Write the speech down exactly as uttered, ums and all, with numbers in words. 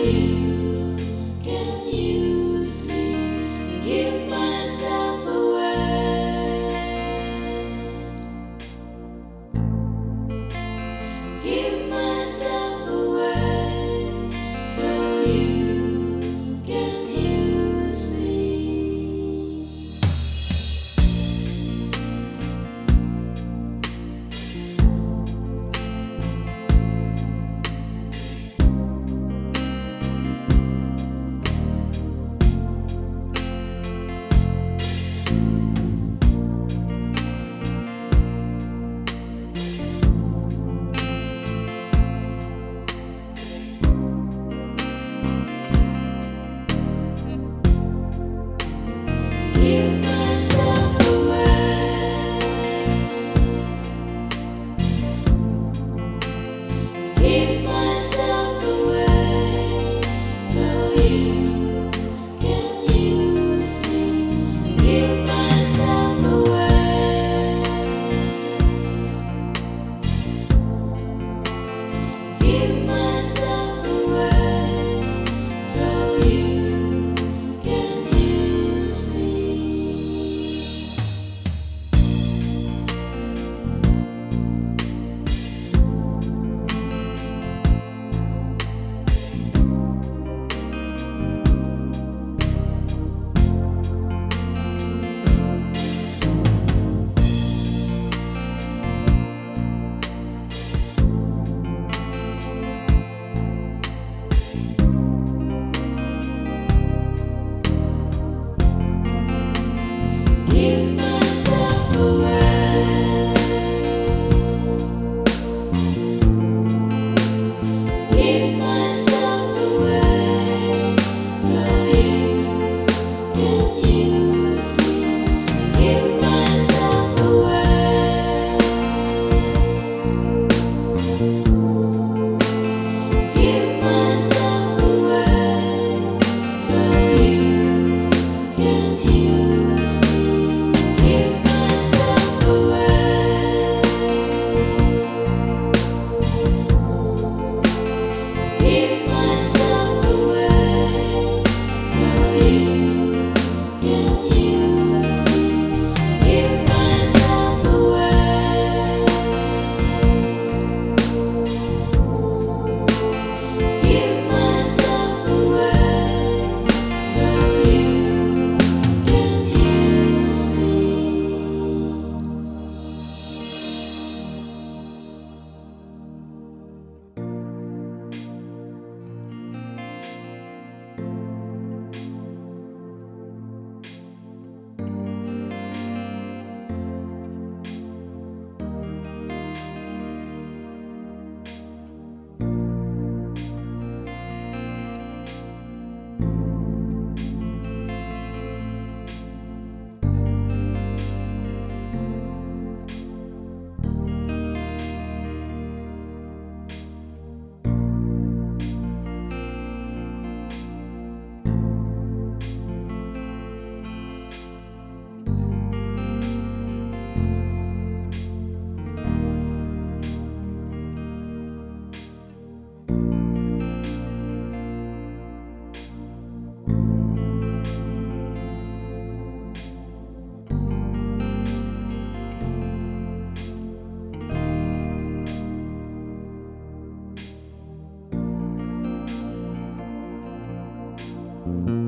you can use me, give myself away, give myself away, so you can use me. Give myself away, give myself away, so you can use me. Give myself away, give myself away, so you can use me. Give myself away, give myself away, so you can use me. Give myself away, give myself away, so you can use me. Give myself away, give myself away, so you can use me. Give myself away, give myself away, so you can use me.